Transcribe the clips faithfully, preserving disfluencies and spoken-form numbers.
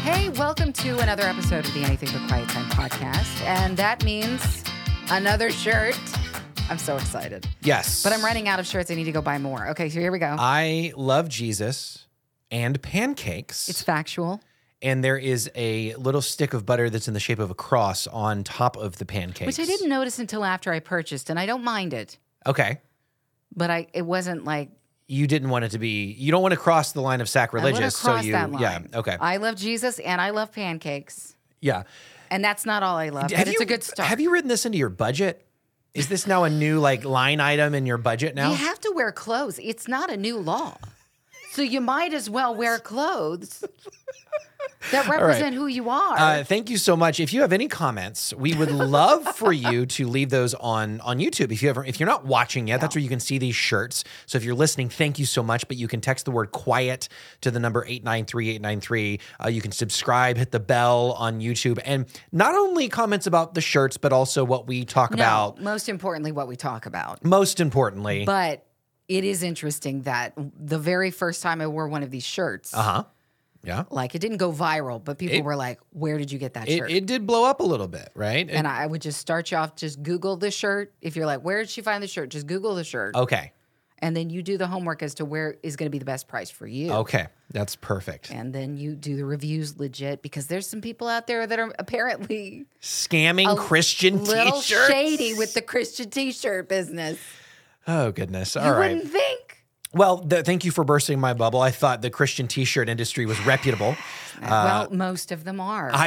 Hey, welcome to another episode of the Anything But Quiet Time podcast. And that means another shirt. I'm so excited. Yes. But I'm running out of shirts. I need to go buy more. Okay, so here we go. I love Jesus and pancakes. It's factual. And there is a little stick of butter that's in the shape of a cross on top of the pancakes. Which I didn't notice until after I purchased, and I don't mind it. Okay. But I it wasn't like... You didn't want it to be... You don't want to cross the line of sacrilegious. I want to cross so you, that line. Yeah, okay. I love Jesus and I love pancakes. Yeah. And that's not all I love, Have but it's you- a good start. Have you written this into your budget? Is this now a new like line item in your budget now? You have to wear clothes. It's not a new law. So you might as well wear clothes that represent who you are. Uh, thank you so much. If you have any comments, we would love for you to leave those on, on YouTube. If you ever, if you're not watching yet, that's where you can see these shirts. So if you're listening, thank you so much. But you can text the word quiet to the number eight nine three eight nine three. Uh, you can subscribe, hit the bell on YouTube. And not only comments about the shirts, but also what we talk no, about. most importantly, what we talk about. Most importantly. But it is interesting that the very first time I wore one of these shirts, Uh-huh. Yeah. like it didn't go viral, but people It- were like, where did you get that It, shirt? it did blow up a little bit, right? and I would just start you off, just Google the shirt. If you're like, where did she find the shirt? Just Google the shirt. Okay. And then you do the homework as to where is going to be the best price for you. Okay. That's perfect. And then you do the reviews legit because there's some people out there that are apparently Scamming Christian little t-shirts. shady with the Christian t-shirt business. Oh, goodness. All you right. wouldn't think. Well, th- thank you for bursting my bubble. I thought the Christian t-shirt industry was reputable. well, most of them are. I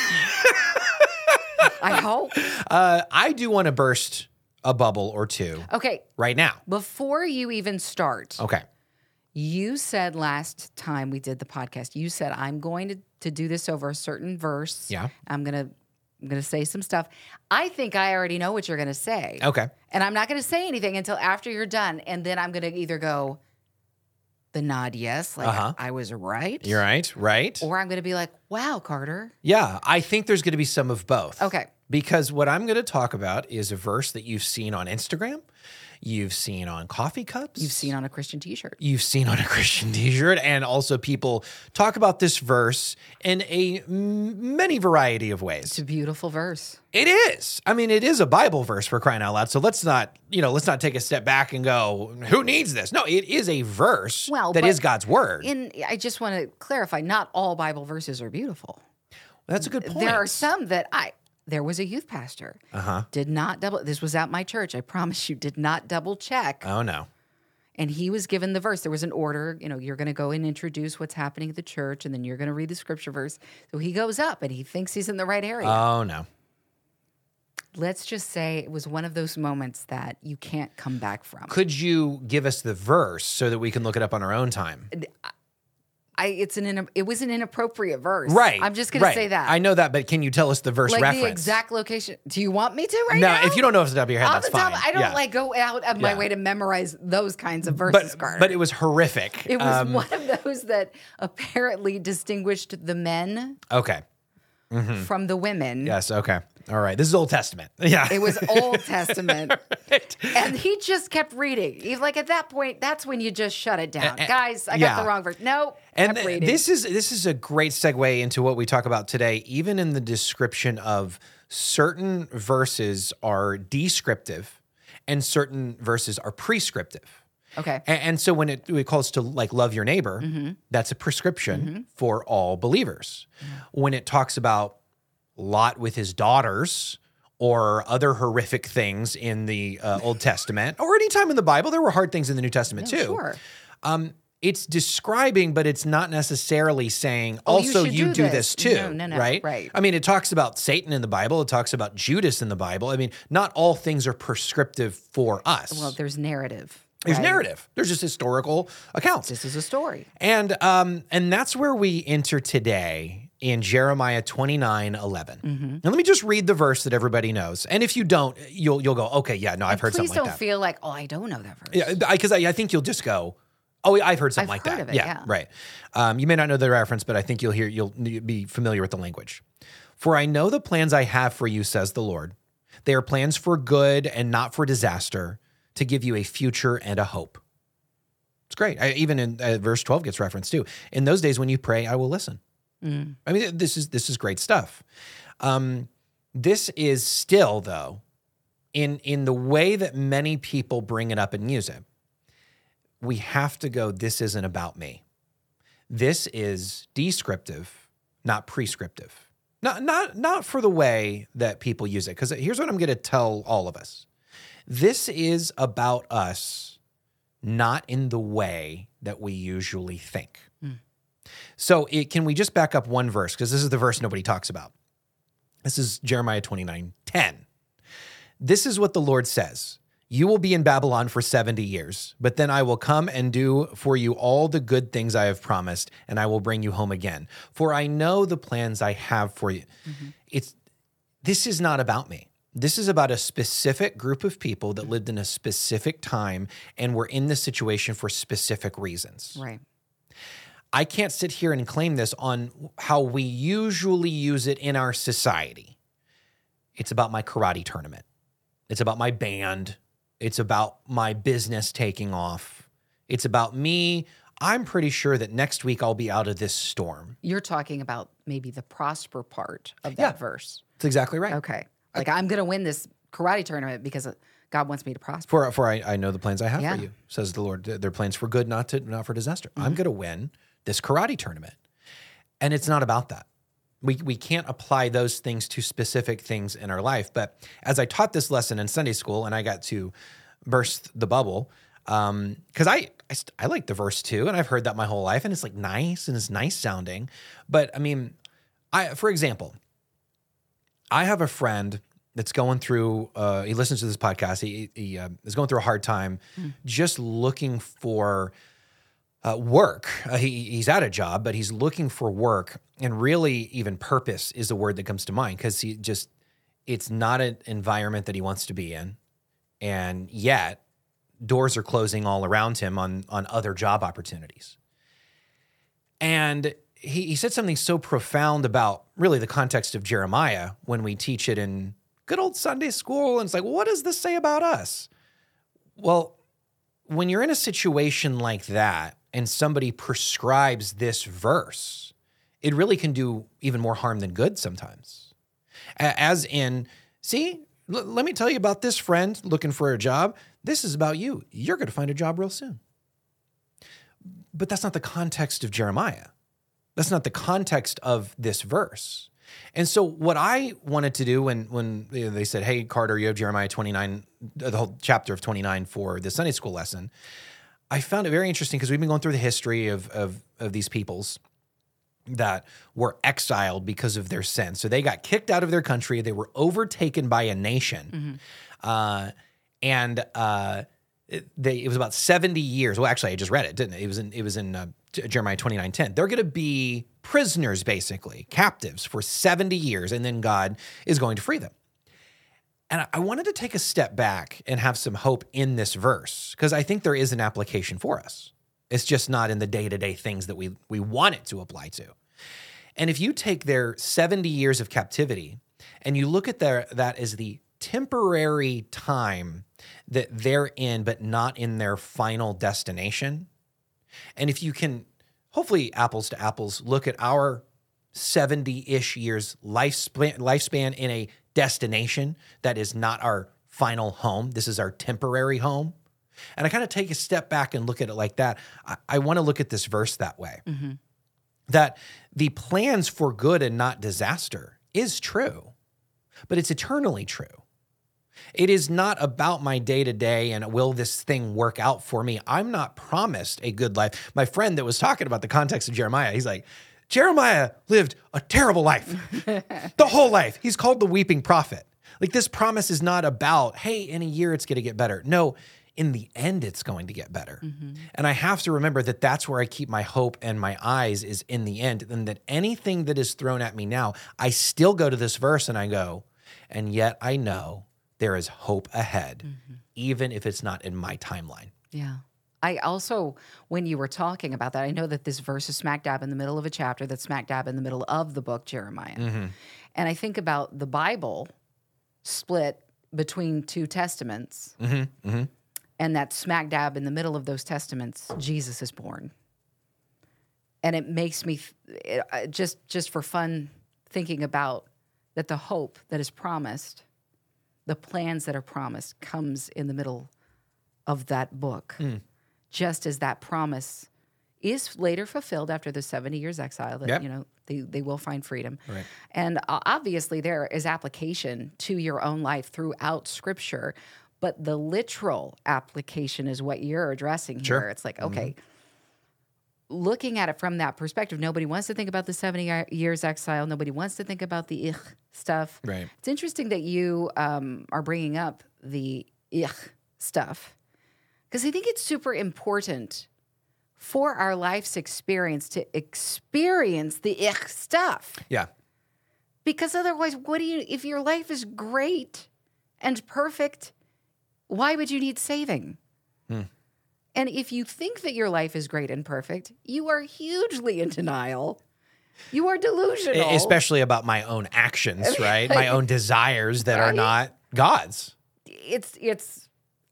I hope. uh, I do want to burst a bubble or two Okay, right now. before you even start, Okay. you said last time we did the podcast, you said, I'm going to, to do this over a certain verse. Yeah. I'm going to I'm going to say some stuff. I think I already know what you're going to say. Okay. And I'm not going to say anything until after you're done. And then I'm going to either go the nod yes, like Uh-huh. I was right. You're right. Right. Or I'm going to be like, wow, Carter. Yeah. I think there's going to be some of both. Okay. Because what I'm going to talk about is a verse that you've seen on Instagram, you've seen on coffee cups, You've seen on a Christian t-shirt. you've seen on a Christian t-shirt, and also people talk about this verse in a m- many variety of ways. It's a beautiful verse. It is. I mean, it is a Bible verse for crying out loud. So let's not, you know, let's not take a step back and go, who needs this? No, it is a verse Well, that but is God's word. In I just want to clarify, not all Bible verses are beautiful. That's a good point. There are some that I there was a youth pastor. Uh-huh. Did not double this was at my church. I promise you, did not double check. Oh, no. And he was given the verse. There was an order, you know, you're going to go and introduce what's happening at the church, and then you're going to read the scripture verse. So he goes up and he thinks he's in the right area. Oh, no. Let's just say it was one of those moments that you can't come back from. Could you give us the verse so that we can look it up on our own time? I it's an in, it was an inappropriate verse. Right. I'm just going to right. say that. I know that, but can you tell us the verse like reference? the exact location. Do you want me to right no, now? if you don't know off the top of your head, Off that's the top, fine. I don't Yeah. like go out of my Yeah. way to memorize those kinds of verses, But, Carter. but it was horrific. It was Um, one of those that apparently distinguished the men Okay. from the women. Yes. Okay. All right. This is Old Testament. Yeah. It was Old Testament. Right. And he just kept reading. He's like, at that point, that's when you just shut it down. Uh, uh, Guys, I yeah. got the wrong verse. No, And kept reading. this is this is a great segue into what we talk about today. Even in the description of certain verses are descriptive, and certain verses are prescriptive. Okay. And, and so when it, it calls to like love your neighbor, Mm-hmm. that's a prescription for all believers. When it talks about Lot with his daughters or other horrific things in the uh, Old Testament, or any time in the Bible, there were hard things in the New Testament Yeah, too. sure. Um, it's describing, but it's not necessarily saying, Oh, you also should you do do, this. this, too. No, no, no, right? right. I mean, it talks about Satan in the Bible. It talks about Judas in the Bible. I mean, not all things are prescriptive for us. Well, there's narrative. There's right? narrative. There's just historical accounts. This is a story. And um, and that's where we enter today in Jeremiah twenty-nine eleven. Mm-hmm. And let me just read the verse that everybody knows. And if you don't, you'll you'll go, okay, yeah, no, I've heard Please something don't like that. feel like, oh, I don't know that verse. Yeah, because I, I think you'll just go, oh, I've heard something I've like heard that. of it, yeah. right. Um, you may not know the reference, but I think you'll hear you'll be familiar with the language. For I know the plans I have for you, says the Lord. They are plans for good and not for disaster, to give you a future and a hope. It's great. I, even in uh, verse twelve gets referenced too. In those days when you pray, I will listen. Mm. I mean, this is this is great stuff. Um, this is still, though, in in the way that many people bring it up and use it, we have to go, this isn't about me. This is descriptive, not prescriptive. Not, not, not for the way that people use it. Because here's what I'm going to tell all of us. This is about us, not in the way that we usually think. Mm. So it, can we just back up one verse? Because this is the verse nobody talks about. This is Jeremiah twenty-nine ten. This is what the Lord says. You will be in Babylon for seventy years, but then I will come and do for you all the good things I have promised, and I will bring you home again. For I know the plans I have for you. Mm-hmm. It's this is not about me. This is about a specific group of people that lived in a specific time and were in this situation for specific reasons. Right. I can't sit here and claim this on how we usually use it in our society. It's about my karate tournament. It's about my band. It's about my business taking off. It's about me. I'm pretty sure that next week I'll be out of this storm. You're talking about maybe the prosper part of that yeah, verse. That's exactly right. Okay. Like I, I'm going to win this karate tournament because God wants me to prosper. For for I, I know the plans I have yeah. for you, says the Lord. They're plans for good, not to not for disaster. Mm-hmm. I'm going to win this karate tournament. And it's not about that. We we can't apply those things to specific things in our life. But as I taught this lesson in Sunday school and I got to burst the bubble, um, because I, I, I like the verse too, and I've heard that my whole life, and it's like nice and it's nice sounding. But I mean, I for example, I have a friend that's going through, uh, he listens to this podcast, he, he uh, is going through a hard time mm. just looking for Uh, work. Uh, he, he's at a job, but he's looking for work, and really even purpose is the word that comes to mind because he just, it's not an environment that he wants to be in. And yet doors are closing all around him on, on other job opportunities. And he, he said something so profound about really the context of Jeremiah when we teach it in good old Sunday school. And it's like, well, what does this say about us? Well, when you're in a situation like that, and somebody prescribes this verse, it really can do even more harm than good sometimes. As in, see, l- let me tell you about this friend looking for a job. This is about you. You're going to find a job real soon. But that's not the context of Jeremiah. That's not the context of this verse. And so what I wanted to do when when they said, hey, Carter, you have Jeremiah twenty-nine, the whole chapter of twenty-nine for the Sunday school lesson, I found it very interesting because we've been going through the history of, of, of these peoples that were exiled because of their sin. So they got kicked out of their country. They were overtaken by a nation. Mm-hmm. Uh, and uh, it, they, it was about seventy years. Well, actually, I just read it, didn't it? It was in, it was in uh, Jeremiah twenty-nine ten. They're going to be prisoners, basically, captives for seventy years, and then God is going to free them. And I wanted to take a step back and have some hope in this verse because I think there is an application for us. It's just not in the day-to-day things that we, we want it to apply to. And if you take their seventy years of captivity and you look at their, that as the temporary time that they're in, but not in their final destination, and if you can, hopefully apples to apples, look at our seventy-ish years lifespan, lifespan in a destination that is not our final home. This is our temporary home. And I kind of take a step back and look at it like that. I, I want to look at this verse that way. Mm-hmm. That the plans for good and not disaster is true, but it's eternally true. It is not about my day-to-day and will this thing work out for me. I'm not promised a good life. My friend that was talking about the context of Jeremiah, he's like, Jeremiah lived a terrible life, the whole life. He's called the weeping prophet. Like this promise is not about, hey, in a year it's going to get better. No, in the end it's going to get better. Mm-hmm. And I have to remember that that's where I keep my hope and my eyes is in the end. And that anything that is thrown at me now, I still go to this verse and I go, and yet I know there is hope ahead, mm-hmm. even if it's not in my timeline. Yeah. I also, when you were talking about that, I know that this verse is smack dab in the middle of a chapter that's smack dab in the middle of the book Jeremiah. Mm-hmm. And I think about the Bible split between two testaments, mm-hmm. Mm-hmm. and that smack dab in the middle of those testaments, Jesus is born. and it makes me th- it, uh, just just for fun thinking about that the hope that is promised, the plans that are promised, comes in the middle of that book, mm. just as that promise is later fulfilled after the seventy years exile. That yep. you know they they will find freedom, right. and uh, obviously there is application to your own life throughout Scripture. But the literal application is what you're addressing sure. here. It's like, okay, mm-hmm. looking at it from that perspective, nobody wants to think about the seventy years exile. Nobody wants to think about the ich stuff. Right. It's interesting that you um, are bringing up the ich stuff, because I think it's super important for our life's experience to experience the ich stuff. Yeah. Because otherwise, what do you, if your life is great and perfect, why would you need saving? Hmm. And if you think that your life is great and perfect, you are hugely in denial. You are delusional. Especially about my own actions, right? My own desires that right? are not God's. It's, it's,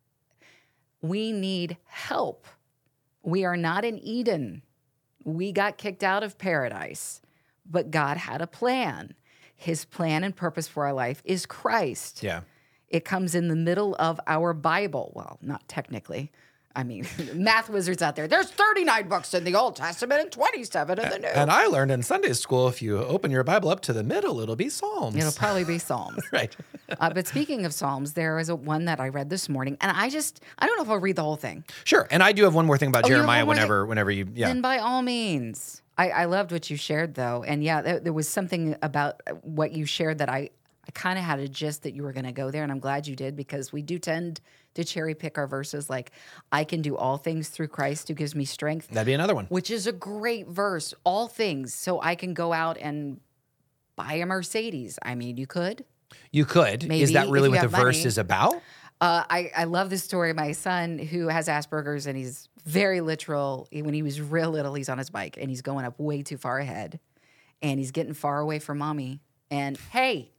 we need help. We are not in Eden. We got kicked out of paradise, but God had a plan. His plan and purpose for our life is Christ. Yeah. It comes in the middle of our Bible. Well, not technically. I mean, math wizards out there. There's thirty-nine books in the Old Testament and twenty-seven in the New. And I learned in Sunday school, if you open your Bible up to the middle, it'll be Psalms. It'll probably be Psalms. Right. uh, but speaking of Psalms, there is a one that I read this morning, and I just, I don't know if I'll read the whole thing. Sure. And I do have one more thing about Oh, you have Jeremiah one more whenever, thing? whenever you, yeah. Then by all means. I, I loved what you shared, though. And yeah, there, there was something about what you shared that I, I kind of had a gist that you were going to go there, and I'm glad you did, because we do tend to cherry pick our verses like, I can do all things through Christ who gives me strength. That'd be another one. Which is a great verse, all things, so I can go out and buy a Mercedes. I mean, you could. You could. Maybe, is that really if you what the have verse money. is about? Uh, I, I love this story of my son who has Asperger's, and he's very literal. When he was real little, he's on his bike, and he's going up way too far ahead, and he's getting far away from mommy. And, hey,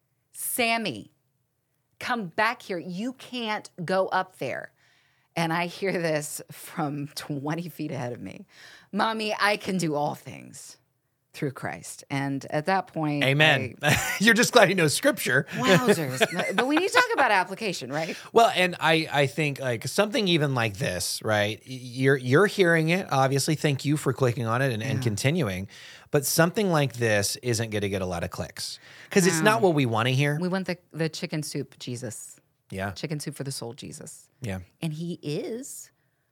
Sammy, come back here. You can't go up there. And I hear this from twenty feet ahead of me. Mommy, I can do all things through Christ. And at that point, amen. I, You're just glad he knows Scripture. Wowzers. But we need to talk about application, right? Well, and I, I think like something even like this, right? You're you're hearing it, obviously. Thank you for clicking on it and, yeah. and continuing. But something like this isn't going to get a lot of clicks because no. it's not what we want to hear. We want the, the chicken soup Jesus. Yeah. Chicken soup for the soul Jesus. Yeah. And he is.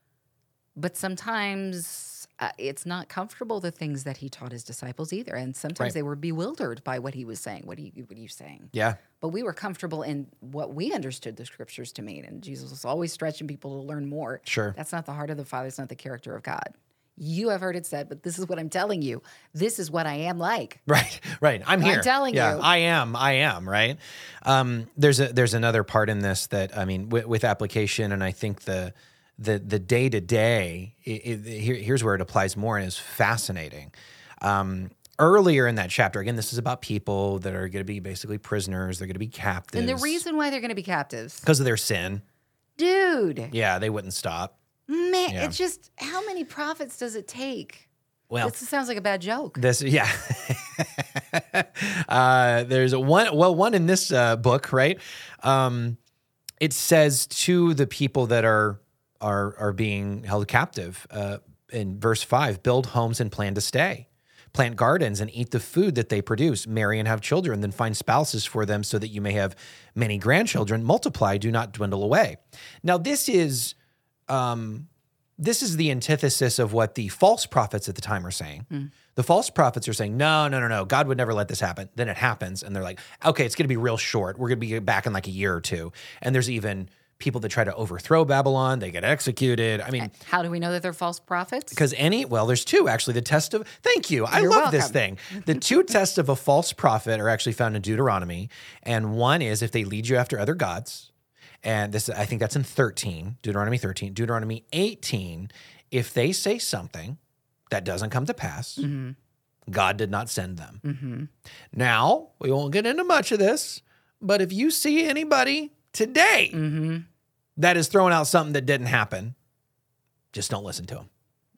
But sometimes uh, it's not comfortable, the things that he taught his disciples either. And sometimes right. they were bewildered by what he was saying. What are you, what are you saying? Yeah. But we were comfortable in what we understood the Scriptures to mean. And Jesus was always stretching people to learn more. Sure. That's not the heart of the Father. It's not the character of God. You have heard it said, but this is what I'm telling you. This is what I am like. Right, right. I'm here. I'm telling yeah, you. I am. I am. Right. Um, there's a there's another part in this that I mean with, with application, and I think the the the day to day here here's where it applies more and is fascinating. Um, earlier in that chapter, again, this is about people that are going to be basically prisoners. They're going to be captives, And the reason why they're going to be captives, because of their sin. Dude. Yeah, they wouldn't stop. Man, Yeah. it's just, how many prophets does it take? Well, This sounds like a bad joke. This, yeah. uh, there's one, well, one in this uh, book, right? Um, it says to the people that are are are being held captive uh, in verse five: build homes and plan to stay, plant gardens and eat the food that they produce, marry and have children, then find spouses for them, so that you may have many grandchildren. Multiply, do not dwindle away. Now, this is. Um, This is the antithesis of what the false prophets at the time are saying. Mm. The false prophets are saying, no, no, no, no, God would never let this happen. Then it happens, and they're like, okay, it's going to be real short. We're going to be back in like a year or two. And there's even people that try to overthrow Babylon. They get executed. I mean, how do we know that they're false prophets? Because any, well, there's two actually. The test of, thank you. I You're love welcome. this thing. The two tests of a false prophet are actually found in Deuteronomy. And one is if they lead you after other gods. And this, I think that's in thirteen, Deuteronomy thirteen. Deuteronomy eighteen, if they say something that doesn't come to pass, mm-hmm. God did not send them. Mm-hmm. Now, we won't get into much of this, but if you see anybody today mm-hmm. that is throwing out something that didn't happen, just don't listen to them.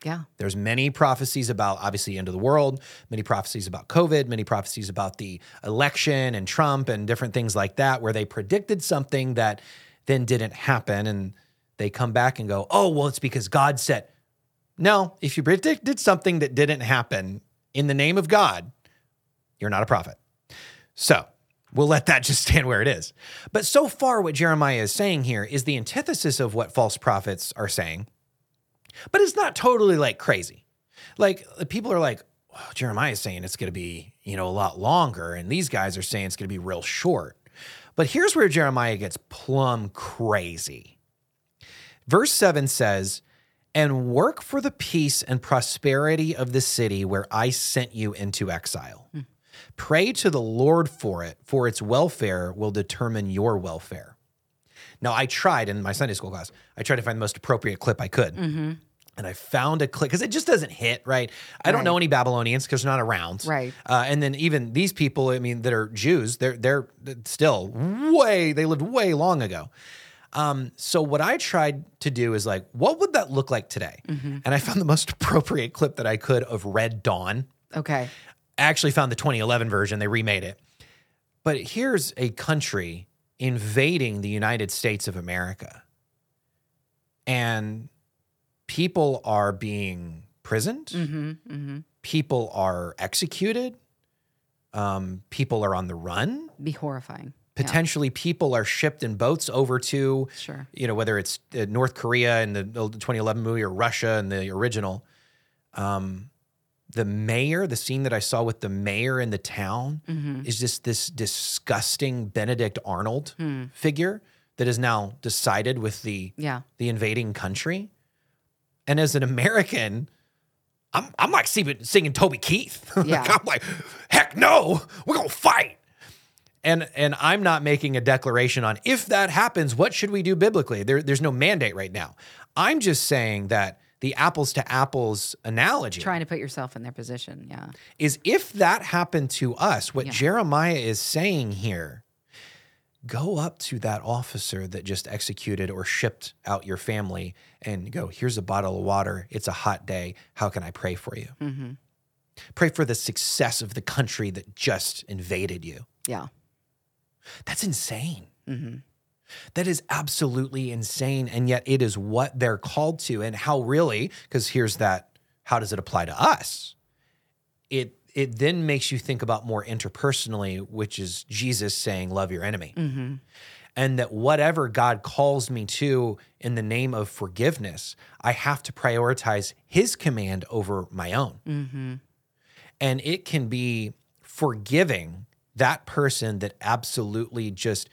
Yeah. There's many prophecies about, obviously, the end of the world, many prophecies about COVID, many prophecies about the election and Trump and different things like that, where they predicted something that then didn't happen. And they come back and go, oh, well, it's because God said. No, if you predicted something that didn't happen in the name of God, you're not a prophet. So we'll let that just stand where it is. But so far, what Jeremiah is saying here is the antithesis of what false prophets are saying. But it's not totally like crazy. Like people are like, oh, Jeremiah is saying it's going to be, you know, a lot longer. And these guys are saying it's going to be real short. But here's where Jeremiah gets plumb crazy. Verse seven says, and work for the peace and prosperity of the city where I sent you into exile. Hmm. Pray to the Lord for it, for its welfare will determine your welfare. Now, I tried in my Sunday school class, I tried to find the most appropriate clip I could. Mm-hmm. And I found a clip, because it just doesn't hit, right? I don't right. know any Babylonians because they're not around. Right. Uh, and then even these people, I mean, that are Jews, they're they're still way, they lived way long ago. Um, so what I tried to do is like, what would that look like today? Mm-hmm. And I found the most appropriate clip that I could of Red Dawn. Okay. I actually found the twenty eleven version. They remade it. But here's a country invading the United States of America. And people are being imprisoned. Mm-hmm, mm-hmm. People are executed. Um, people are on the run. Be horrifying. Potentially, yeah. people are shipped in boats over to, sure. you know, whether it's uh, North Korea in the, the twenty eleven movie or Russia in the original. Um, the mayor, the scene that I saw with the mayor in the town mm-hmm. is just this disgusting Benedict Arnold mm. figure that is now decided with the yeah. the invading country. And as an American, I'm I'm like singing, singing Toby Keith. Yeah. like, I'm like, heck no, we're gonna fight. And and I'm not making a declaration on if that happens, what should we do biblically? There, there's no mandate right now. I'm just saying that the apples to apples analogy, trying to put yourself in their position, yeah, is if that happened to us, what yeah. Jeremiah is saying here, go up to that officer that just executed or shipped out your family and go, here's a bottle of water. It's a hot day. How can I pray for you? Mm-hmm. Pray for the success of the country that just invaded you. Yeah. That's insane. Mm-hmm. That is absolutely insane. And yet it is what they're called to. And how really, because here's that, how does it apply to us? It it then makes you think about more interpersonally, which is Jesus saying, love your enemy. Mm-hmm. And that whatever God calls me to in the name of forgiveness, I have to prioritize his command over my own. Mm-hmm. And it can be forgiving that person that absolutely just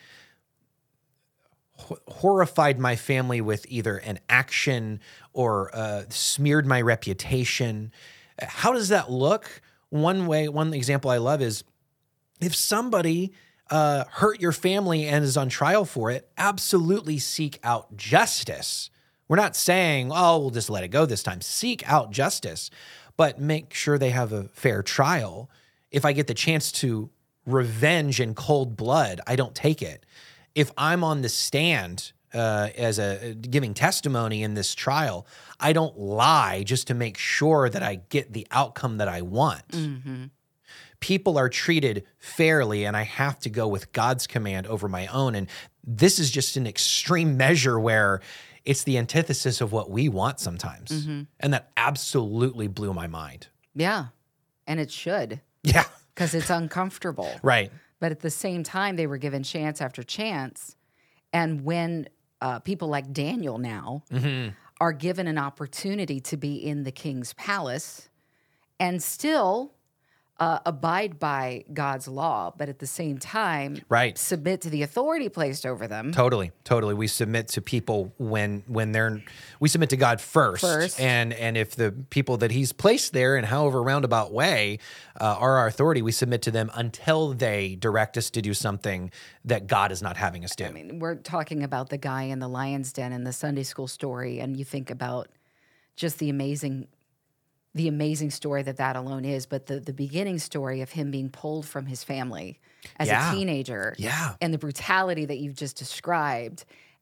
horrified my family with either an action or uh, smeared my reputation. How does that look? One way, one example I love is if somebody uh, hurt your family and is on trial for it, absolutely seek out justice. We're not saying, oh, we'll just let it go this time. Seek out justice, but make sure they have a fair trial. If I get the chance to revenge in cold blood, I don't take it. If I'm on the stand uh, as a giving testimony in this trial, I don't lie just to make sure that I get the outcome that I want. Mm-hmm. People are treated fairly, and I have to go with God's command over my own. And this is just an extreme measure where it's the antithesis of what we want sometimes. Mm-hmm. And that absolutely blew my mind. Yeah. And it should. Yeah. Because it's uncomfortable. Right. But at the same time, they were given chance after chance. And when uh, people like Daniel now mm-hmm. are given an opportunity to be in the king's palace and still uh, abide by God's law, but at the same time right. submit to the authority placed over them. Totally, totally. We submit to people when when they're we submit to God first, first. and and if the people that He's placed there in however roundabout way uh, are our authority, we submit to them until they direct us to do something that God is not having us do. I mean, we're talking about the guy in the lion's den in the Sunday school story, and you think about just the amazing. the amazing story that that alone is, but the, the beginning story of him being pulled from his family as yeah. a teenager yeah. and the brutality that you've just described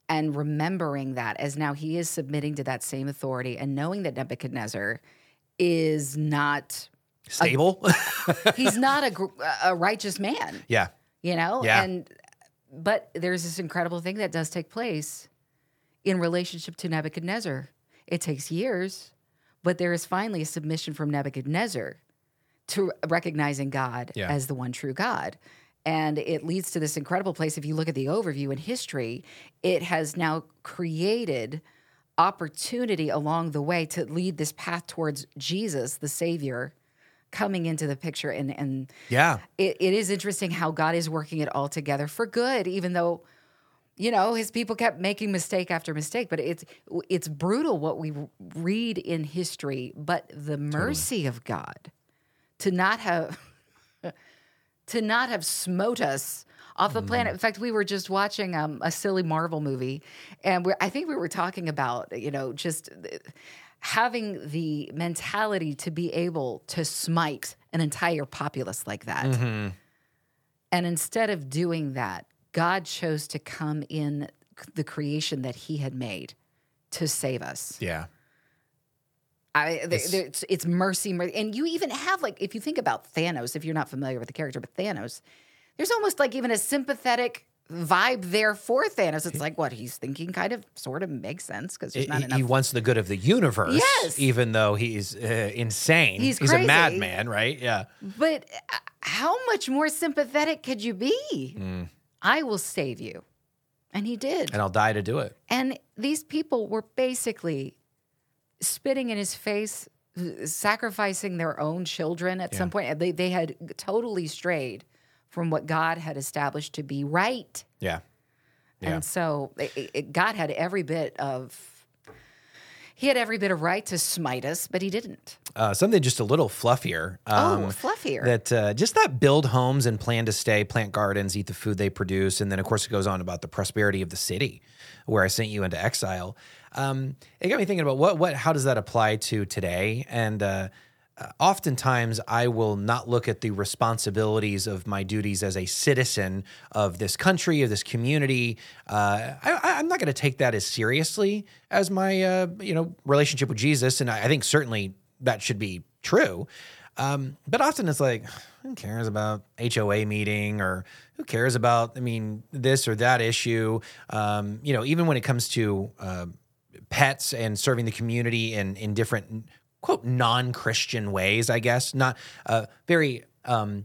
and remembering that as now he is submitting to that same authority and knowing that Nebuchadnezzar is not Stable. a, he's not a, gr- a righteous man, yeah. you know? Yeah. And, but there's this incredible thing that does take place in relationship to Nebuchadnezzar. It takes years, but there is finally a submission from Nebuchadnezzar to recognizing God Yeah. as the one true God. And it leads to this incredible place. If you look at the overview in history, it has now created opportunity along the way to lead this path towards Jesus, the Savior, coming into the picture. And, and Yeah. it, it is interesting how God is working it all together for good, even though, you know, his people kept making mistake after mistake. But it's it's brutal what we read in history. But the mercy of God to not have to not have smote us off the planet. In fact, we were just watching um, a silly Marvel movie, and we're, I think we were talking about, you know, just having the mentality to be able to smite an entire populace like that. Mm-hmm. And instead of doing that, God chose to come in the creation that he had made to save us. Yeah. I, it's, it's, it's mercy, mercy. And you even have, like, if you think about Thanos, if you're not familiar with the character, but Thanos, there's almost like even a sympathetic vibe there for Thanos. It's like what he's thinking kind of sort of makes sense because there's not He, enough. he wants the good of the universe, Yes. even though he's uh, insane. He's he's crazy. a madman, right? Yeah. But uh, how much more sympathetic could you be? Mm. I will save you. And he did. And I'll die to do it. And these people were basically spitting in his face, sacrificing their own children at Yeah. some point. They, they had totally strayed from what God had established to be right. Yeah. Yeah. And so it, it, God had every bit of, he had every bit of right to smite us, but he didn't. Uh, something just a little fluffier. Um, oh, fluffier. That uh, just that build homes and plan to stay, plant gardens, eat the food they produce, and then of course it goes on about the prosperity of the city where I sent you into exile. Um, it got me thinking about what what how does that apply to today? And uh, uh, oftentimes I will not look at the responsibilities of my duties as a citizen of this country, of this community. Uh, I, I'm not going to take that as seriously as my uh, you know relationship with Jesus, and I, I think certainly that should be true. Um, but often it's like, who cares about H O A meeting, or who cares about, I mean, this or that issue? Um, you know, even when it comes to uh, pets and serving the community in, in different, quote, non-Christian ways, I guess, not uh, very, um,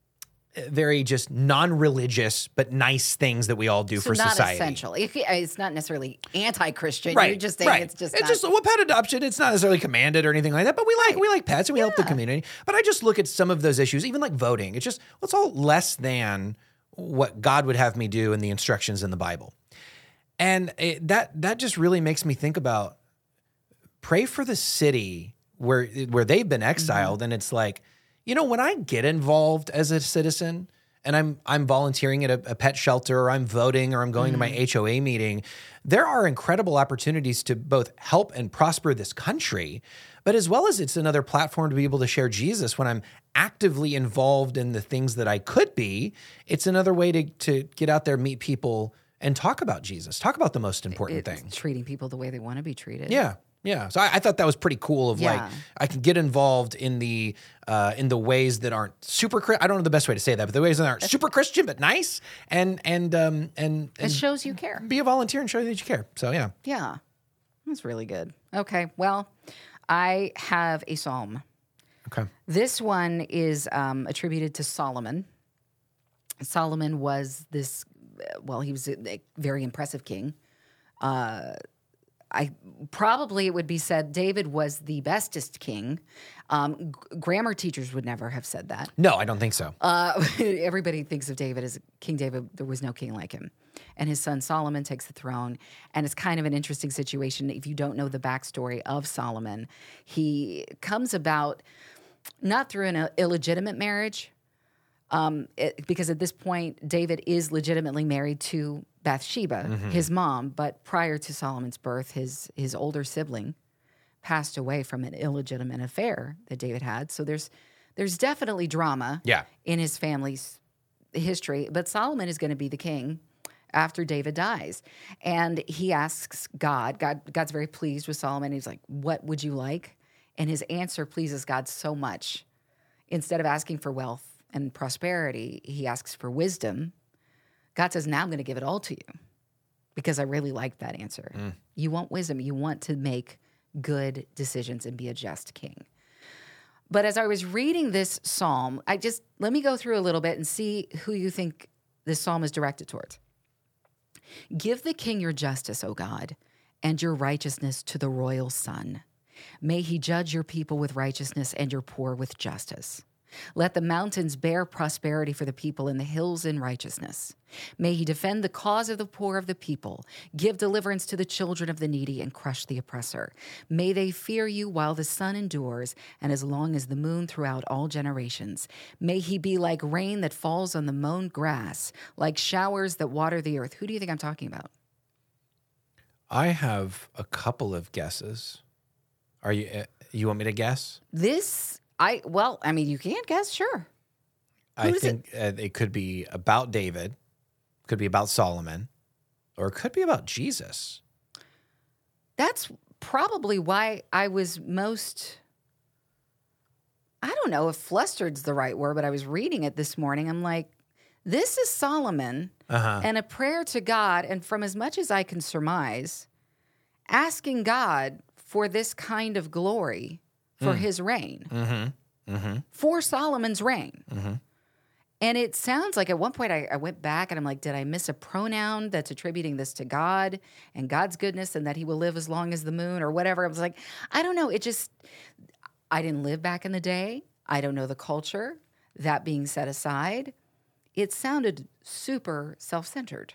very just non-religious, but nice things that we all do so for not society. essential. It- It's not necessarily anti-Christian. Right, You're just saying right. it's just it's not. just well, pet adoption. It's not necessarily commanded or anything like that, but we like we like pets and we help the Yeah. community. But I just look at some of those issues, even like voting. It's just well, it's all less than what God would have me do in the instructions in the Bible, and it, that that just really makes me think about pray for the city where where they've been exiled, mm-hmm. and it's like, you know, when I get involved as a citizen. And I'm I'm volunteering at a, a pet shelter, or I'm voting, or I'm going mm-hmm. to my H O A meeting, there are incredible opportunities to both help and prosper this country, but as well as it's another platform to be able to share Jesus when I'm actively involved in the things that I could be. It's another way to to get out there, meet people, and talk about Jesus, talk about the most important It's things. treating people the way they want to be treated. Yeah. Yeah, so I, I thought that was pretty cool. Of Yeah. like, I can get involved in the uh, in the ways that aren't super. I don't know the best way to say that, but the ways that aren't super Christian but nice, and and um and, It and shows you care. be a volunteer and show that you care. So yeah, Yeah. That's really good. Okay. Well, I have a psalm. okay, This one is um, attributed to Solomon. Solomon was this, well, he was a, a very impressive king. Uh, I probably it would be said David was the bestest king. Um, g- grammar teachers would never have said that. no, I don't think so. Uh, everybody thinks of David as King David. There was no king like him. And his son Solomon takes the throne. And it's kind of an interesting situation. If you don't know the backstory of Solomon, he comes about not through an illegitimate marriage, um, it, because at this point, David is legitimately married to Bathsheba, Mm-hmm. his mom. But prior to Solomon's birth, his his older sibling passed away from an illegitimate affair that David had. So there's there's definitely drama Yeah. in his family's history. But Solomon is going to be the king, after David dies. And he asks God, God, God's very pleased with Solomon. He's like, what would you like? And his answer pleases God so much. Instead of asking for wealth and prosperity, he asks for wisdom. God says, now I'm going to give it all to you because I really like that answer. Mm. You want wisdom. You want to make good decisions and be a just king. But as I was reading this psalm, I just, let me go through a little bit and see who you think this psalm is directed towards. Give the king your justice, O God, and your righteousness to the royal son. May he judge your people with righteousness and your poor with justice. Let the mountains bear prosperity for the people and the hills in righteousness. May he defend the cause of the poor of the people, give deliverance to the children of the needy, and crush the oppressor. May they fear you while the sun endures, and as long as the moon throughout all generations. May he be like rain that falls on the mown grass, like showers that water the earth. Who do you think I'm talking about? I have a couple of guesses. Are you, uh, you want me to guess? This... I well, I mean, you can't guess, sure. Who I think it? Uh, it could be about David, could be about Solomon, or it could be about Jesus. That's probably why I was most, I don't know if flustered's the right word, but I was reading it this morning. I'm like, this is Solomon uh-huh. and a prayer to God, and from as much as I can surmise, asking God for this kind of glory for mm. his reign, mm-hmm. Mm-hmm. for Solomon's reign. Mm-hmm. And it sounds like at one point I, I went back and I'm like, did I miss a pronoun that's attributing this to God and God's goodness and that he will live as long as the moon or whatever? I was like, I don't know. It just, I didn't live back in the day. I don't know the culture. That being set aside, it sounded super self-centered.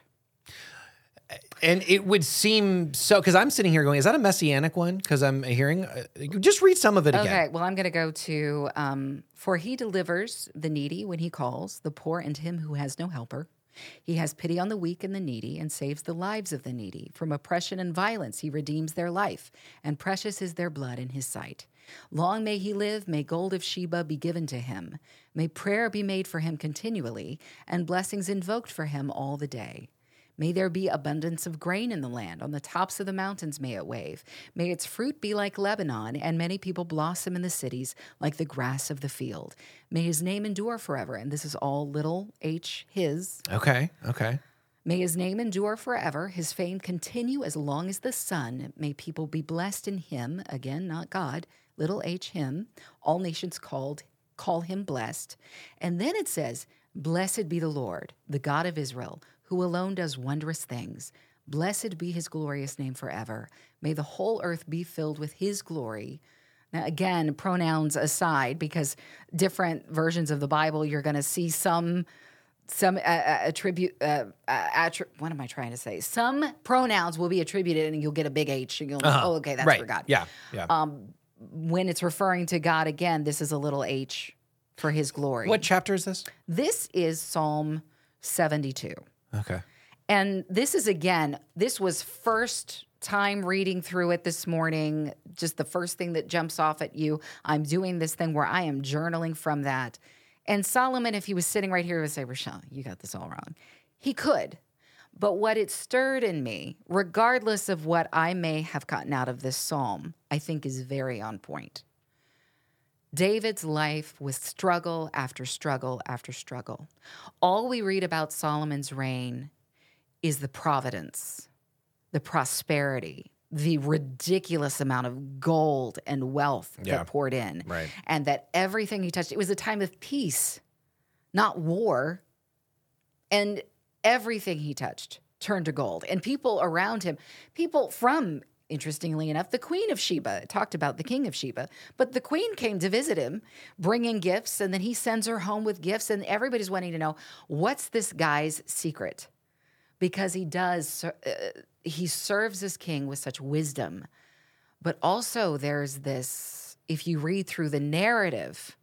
And it would seem so, because I'm sitting here going, is that a messianic one? Because I'm hearing, uh, just read some of it again. Okay, well, I'm going to go to, um, for he delivers the needy when he calls, the poor and him who has no helper. He has pity on the weak and the needy and saves the lives of the needy. From oppression and violence he redeems their life, and precious is their blood in his sight. Long may he live, may gold of Sheba be given to him. May prayer be made for him continually, and blessings invoked for him all the day. May there be abundance of grain in the land. On the tops of the mountains may it wave. May its fruit be like Lebanon, and many people blossom in the cities like the grass of the field. May his name endure forever. And this is all little h, his. Okay, okay. May his name endure forever. His fame continue as long as the sun. May people be blessed in him. Again, not God. Little h, him. All nations called call him blessed. And then it says, blessed be the Lord, the God of Israel, who alone does wondrous things. Blessed be his glorious name forever. May the whole earth be filled with his glory. Now, again, pronouns aside, because different versions of the Bible, you're going to see some some uh, attribute. Uh, uh, attri- what am I trying to say? Some pronouns will be attributed, and you'll get a big H, and you'll uh-huh. oh, okay, that's right. for God. Yeah, yeah. Um, when it's referring to God again, this is a little h for his glory. What chapter is this? This is Psalm seventy-two. Okay. And this is, again, this was first time reading through it this morning, just the first thing that jumps off at you. I'm doing this thing where I am journaling from that. And Solomon, if he was sitting right here, would say, Rochelle, you got this all wrong. He could. But what it stirred in me, regardless of what I may have gotten out of this psalm, I think is very on point. David's life was struggle after struggle after struggle. All we read about Solomon's reign is the providence, the prosperity, the ridiculous amount of gold and wealth yeah. that poured in. Right. And that everything he touched, it was a time of peace, not war. And everything he touched turned to gold. And people around him, people from... Interestingly enough, the Queen of Sheba, talked about the King of Sheba, but the Queen came to visit him, bringing gifts, and then he sends her home with gifts, and everybody's wanting to know, what's this guy's secret? Because he does, uh, he serves as king with such wisdom. But also there's this, if you read through the narrative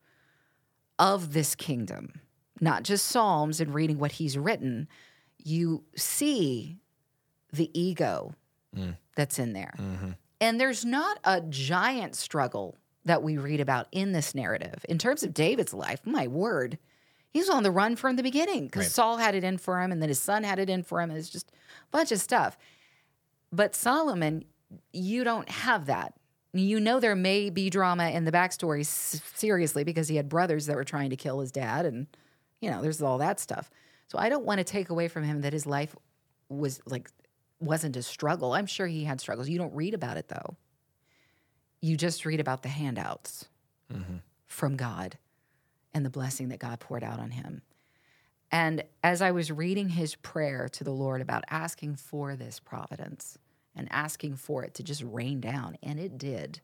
of this kingdom, not just Psalms and reading what he's written, you see the ego mm. that's in there. Mm-hmm. And there's not a giant struggle that we read about in this narrative. In terms of David's life, my word, He was on the run from the beginning because Right. Saul had it in for him, and then his son had it in for him, and it's just a bunch of stuff. But Solomon, you don't have that. You know there may be drama in the backstory, s- seriously, because he had brothers that were trying to kill his dad, and, you know, there's all that stuff. So I don't want to take away from him that his life was like, wasn't a struggle. I'm sure he had struggles. You don't read about it, though. You just read about the handouts Mm-hmm. from God and the blessing that God poured out on him. And as I was reading his prayer to the Lord about asking for this providence and asking for it to just rain down, and it did,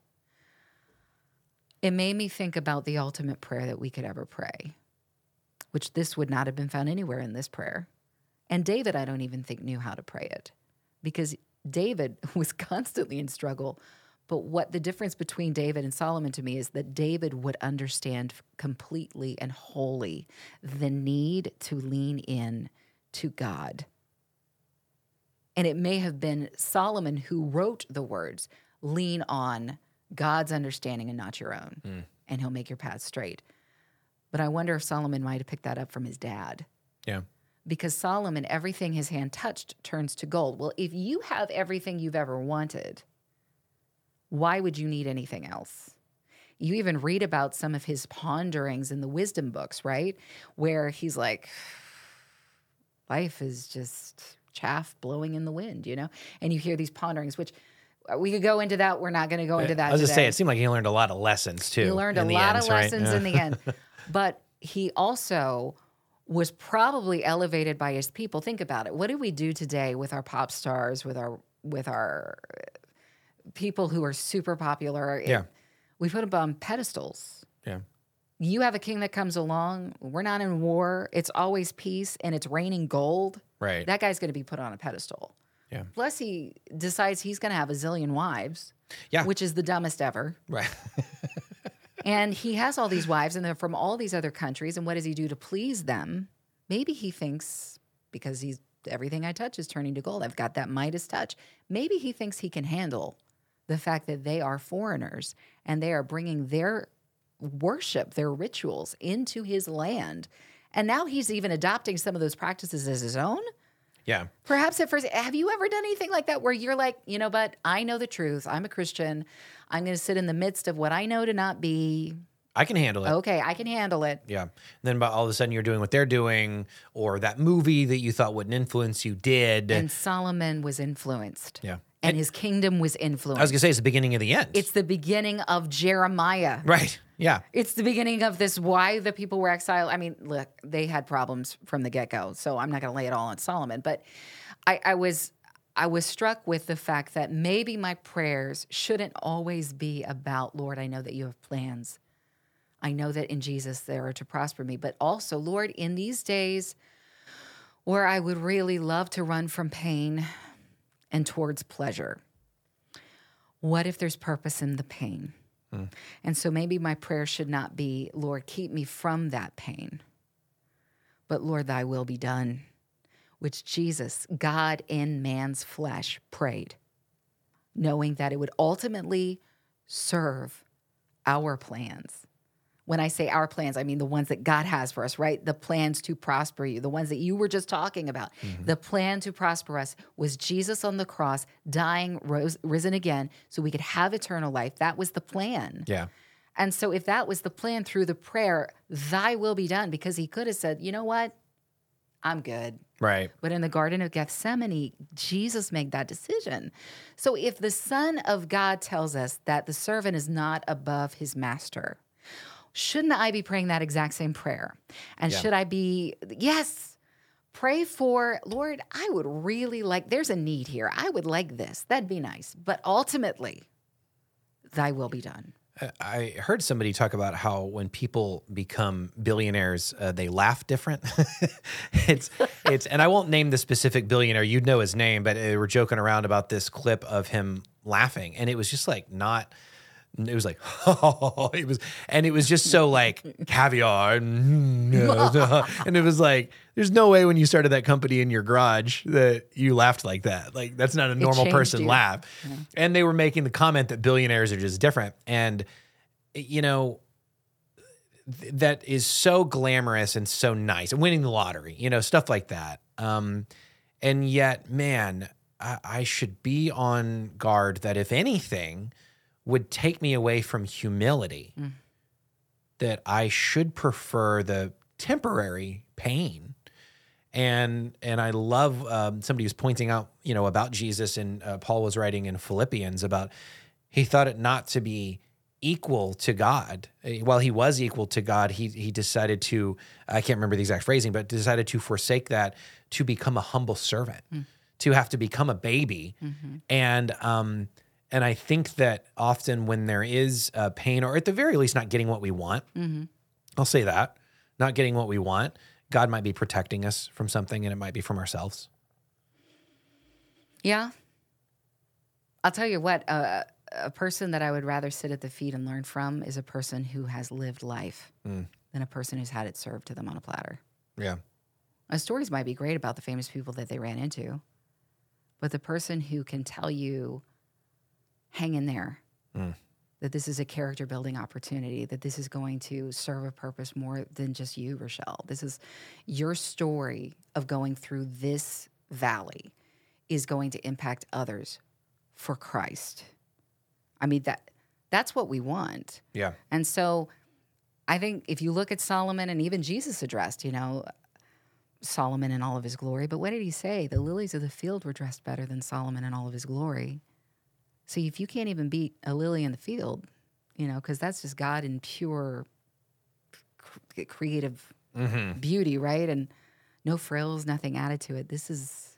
it made me think about the ultimate prayer that we could ever pray, which this would not have been found anywhere in this prayer. And David, I don't even think knew how to pray it, because David was constantly in struggle. But what the difference between David and Solomon to me is that David would understand completely and wholly the need to lean in to God. And it may have been Solomon who wrote the words, lean on God's understanding and not your own, Mm. and he'll make your path straight. But I wonder if Solomon might have picked that up from his dad. Yeah. Because Solomon, everything his hand touched turns to gold. Well, if you have everything you've ever wanted, why would you need anything else? You even read about some of his ponderings in the wisdom books, right? Where he's like, life is just chaff blowing in the wind, you know? And you hear these ponderings, which we could go into that. We're not going to go into that I was today. just saying, it seemed like he learned a lot of lessons too. He learned a in the lot end, of right? lessons Yeah. in the end. But he also was probably elevated by his people. Think about it. What do we do today with our pop stars, with our with our people who are super popular? It- Yeah. we put them on pedestals. Yeah. You have a king that comes along. We're not in war. It's always peace, and it's raining gold. Right. That guy's going to be put on a pedestal. Yeah. Plus, he decides he's going to have a zillion wives, Yeah. which is the dumbest ever. Right. And he has all these wives, and they're from all these other countries. And what does he do to please them? Maybe he thinks, because he's everything I touch is turning to gold. I've got that Midas touch. Maybe he thinks he can handle the fact that they are foreigners and they are bringing their worship, their rituals into his land. And now he's even adopting some of those practices as his own. Yeah. Perhaps at first, have you ever done anything like that where you're like, you know, but I know the truth. I'm a Christian. I'm going to sit in the midst of what I know to not be. I can handle it. Okay, I can handle it. Yeah. And then by all of a sudden you're doing what they're doing, or that movie that you thought wouldn't influence you did. And Solomon was influenced. Yeah. And, And- his kingdom was influenced. I was going to say it's the beginning of the end. It's the beginning of Jeremiah. right. Yeah. It's the beginning of this, why the people were exiled. I mean, look, they had problems from the get-go, so I'm not going to lay it all on Solomon. But I, I was I was struck with the fact that maybe my prayers shouldn't always be about, Lord, I know that you have plans. I know that in Jesus they are to prosper me. But also, Lord, in these days where I would really love to run from pain and towards pleasure, what if there's purpose in the pain? And so maybe my prayer should not be, Lord, keep me from that pain, but Lord, thy will be done, which Jesus, God in man's flesh, prayed, knowing that it would ultimately serve our plans. When I say our plans, I mean the ones that God has for us, right? The plans to prosper you, the ones that you were just talking about. Mm-hmm. The plan to prosper us was Jesus on the cross, dying, rose, risen again, so we could have eternal life. That was the plan. Yeah. And so if that was the plan through the prayer, thy will be done, because he could have said, you know what? I'm good. Right. But in the Garden of Gethsemane, Jesus made that decision. So if the Son of God tells us that the servant is not above his master, shouldn't I be praying that exact same prayer? And Yeah. should I be, yes, pray for, Lord, I would really like, there's a need here. I would like this. That'd be nice. But ultimately, thy will be done. I heard somebody talk about how when people become billionaires, uh, they laugh different. it's it's, and I won't name the specific billionaire. You'd know his name, but they were joking around about this clip of him laughing, and it was just like not. It was like, oh, it was, and it was just so like caviar, and, and it was like, there's no way when you started that company in your garage that you laughed like that. Like that's not a normal changed person you. laugh. Yeah. And they were making the comment that billionaires are just different. And you know, th- that is so glamorous and so nice, and winning the lottery, you know, stuff like that. Um, and yet, man, I, I should be on guard that if anything would take me away from humility, mm. that I should prefer the temporary pain. And and I love um, somebody who's pointing out, you know, about Jesus, and uh, Paul was writing in Philippians about he thought it not to be equal to God. While he was equal to God, he he decided to, I can't remember the exact phrasing, but decided to forsake that to become a humble servant, mm. to have to become a baby. Mm-hmm. And um and I think that often when there is uh, pain, or at the very least not getting what we want, mm-hmm. I'll say that, not getting what we want, God might be protecting us from something, and it might be from ourselves. Yeah. I'll tell you what, uh, a person that I would rather sit at the feet and learn from is a person who has lived life mm. than a person who's had it served to them on a platter. Yeah. Now, stories might be great about the famous people that they ran into, but the person who can tell you, hang in there, mm. that this is a character building opportunity, that this is going to serve a purpose more than just you, Rochelle. This is your story of going through this valley is going to impact others for Christ. I mean, that that's what we want. Yeah. And so I think if you look at Solomon, and even Jesus addressed, you know, Solomon in all of his glory, but what did he say? The lilies of the field were dressed better than Solomon in all of his glory. So if you can't even beat a lily in the field, you know, because that's just God in pure cr- creative mm-hmm. beauty, right? And no frills, nothing added to it. This is,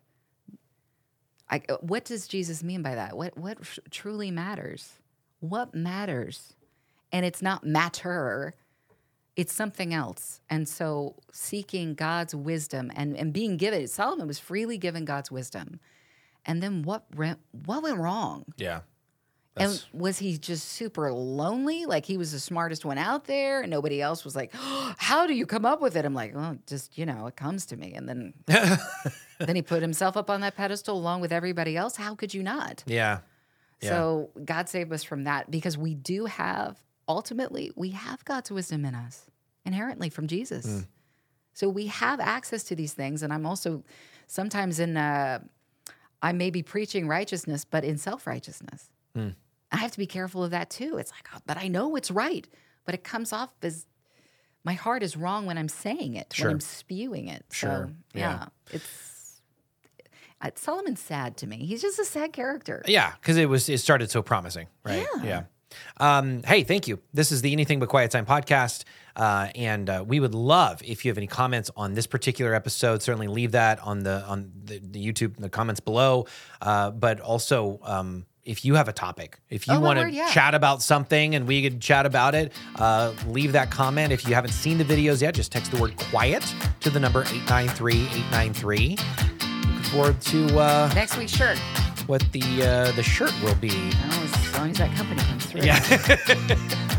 I, what does Jesus mean by that? What what tr- truly matters? What matters? And it's not matter, it's something else. And so seeking God's wisdom and, and being given, Solomon was freely given God's wisdom. And then what went, what went wrong? Yeah. And was he just super lonely? Like he was the smartest one out there and nobody else was like, oh, how do you come up with it? I'm like, well, just, you know, it comes to me. And then then he put himself up on that pedestal along with everybody else. How could you not? Yeah. yeah. So God save us from that, because we do have, ultimately, we have God's wisdom in us inherently from Jesus. Mm. So we have access to these things. And I'm also sometimes in... Uh, I may be preaching righteousness, but in self-righteousness. Mm. I have to be careful of that too. It's like, oh, but I know it's right. But it comes off as my heart is wrong when I'm saying it, sure. when I'm spewing it. Sure. So, yeah. yeah. It's, uh, Solomon's sad to me. He's just a sad character. Yeah, because it was it started so promising, right? Yeah. yeah. Um, hey, thank you. This is the Anything But Quiet Time podcast. Uh, and uh, we would love if you have any comments on this particular episode. Certainly leave that on the on the, the YouTube, the comments below. Uh, but also, um, if you have a topic, if you oh, want to yeah. chat about something and we could chat about it, uh, leave that comment. If you haven't seen the videos yet, just text the word quiet to the number eight nine three eight nine three. Looking forward to uh, next week's shirt. What the uh, the shirt will be. Oh, as long as that company comes through. Yeah.